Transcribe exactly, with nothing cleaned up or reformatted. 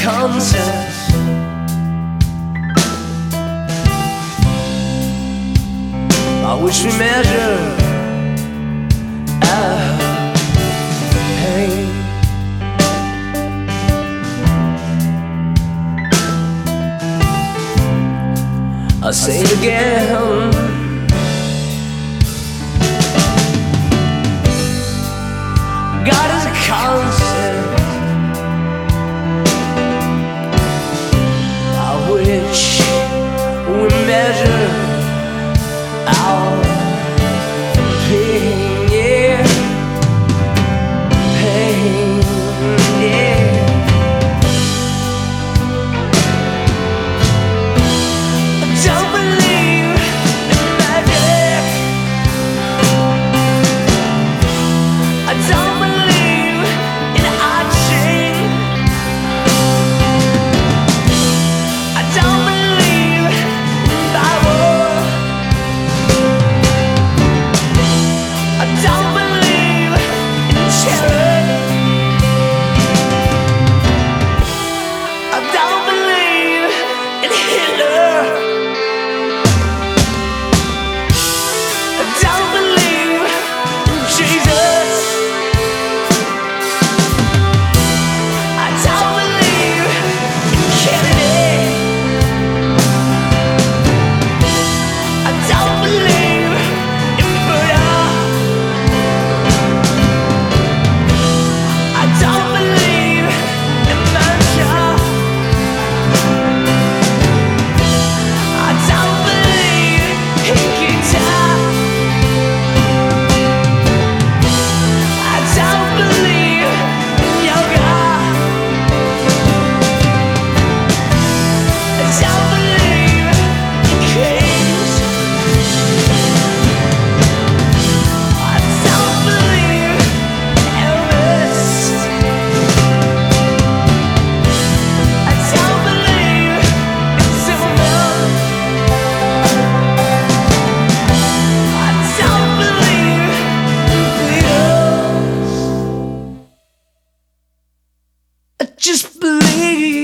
concert. By which we measure our pain. I say it again. God is a concept by which we measure our pain, yeah, pain, yeah. I don't believe in magic. I don't believe in action. I don't believe in Bible. I don't believe in charity. I don't believe in Hitler. I don't believe in Jesus. I don't believe in Kennedy. I don't believe in Buddha. I don't believe in mantra. I don't believe in guitar. I don't believe in yoga. I don't believe in kings. I don't believe in Elvis. I don't believe in Superman. I don't believe in Beatles. I just believe.